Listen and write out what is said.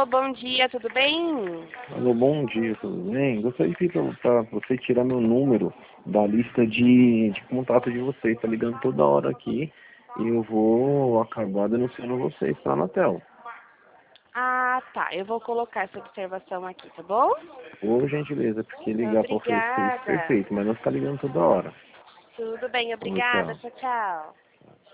Alô, bom dia, tudo bem? Alô, bom dia, tudo bem? Gostaria de pedir para você tirar meu número da lista de contato de vocês. Tá ligando toda hora aqui e eu vou acabar denunciando vocês, tá, Anatel? Ah, tá. Eu vou colocar essa observação aqui, tá bom? Por gentileza, porque ligar para oferecer isso é Obrigada. perfeito, mas não ficar ligando toda hora. Tudo bem, Ô, obrigada. tchau. Tchau, tchau.